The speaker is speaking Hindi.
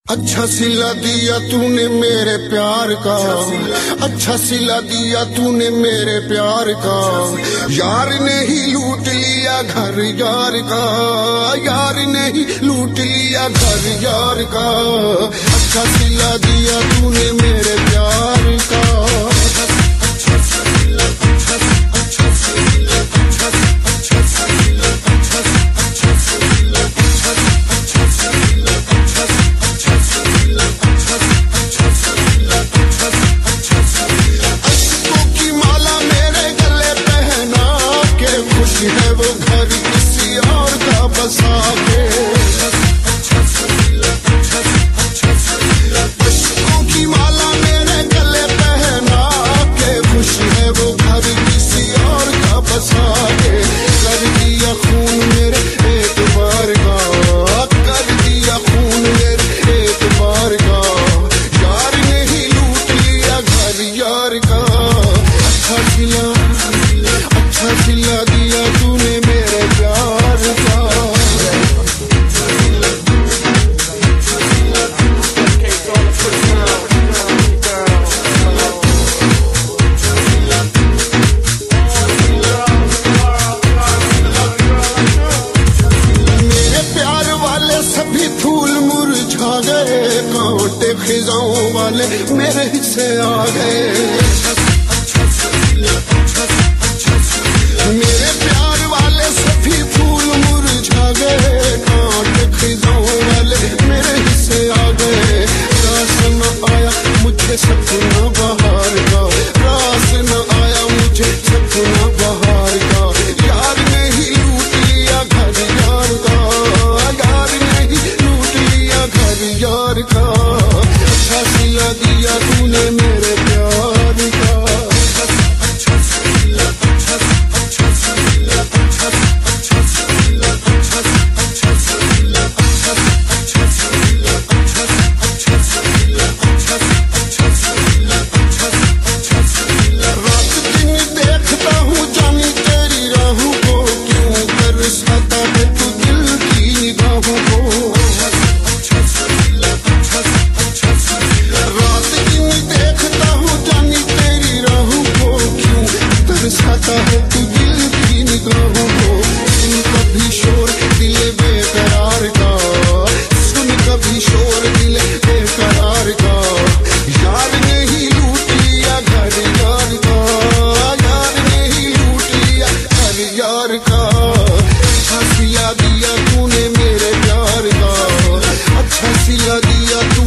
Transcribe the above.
अच्छा सिला दिया तूने मेरे प्यार का, अच्छा सिला दिया तूने मेरे प्यार का। यार ने ही लूट लिया घर यार का, यार ने ही लूट लिया घर यार का। अच्छा सिला दिया तूने मेरे प्यार का। है वो घर किसी और का बसा के, अश्कों की माला मेरे गले पहना के। खुश है वो घर किसी और का बसा के। कर दिया खून मेरे एक बार का, कर दिया खून मेरे एक बार का। यार ने ही लूट लिया घर यार का। अच्छा सिला दिया तूने मेरे प्यार का। मेरे प्यार वाले सभी फूल मुरझा गए, कांटे खिजाओं वाले मेरे हिस्से आ गए। मेरे प्यार वाले सभी फूल मुरझा गए, कांटे खिजाओं वाले मेरे हिस्से आ गए। रास न आया मुझे सपना बहार का, रास न आया मुझे सपना बहार का। यार ने ही लूट लिया घर यार का, यार ने ही लूट लिया घर यार का। अच्छा सिला दिया तूने मेरे प्यार का। है तू दिल की निगाहों को। सुन कभी शोर दिल बेकरार का, सुन कभी शोर दिल बेकरार का। यार ने ही लूट लिया घर यार का, यार ने ही लूट लिया घर यार का। अच्छा सिला दिया तूने मेरे प्यार का, अच्छा सिला दिया तू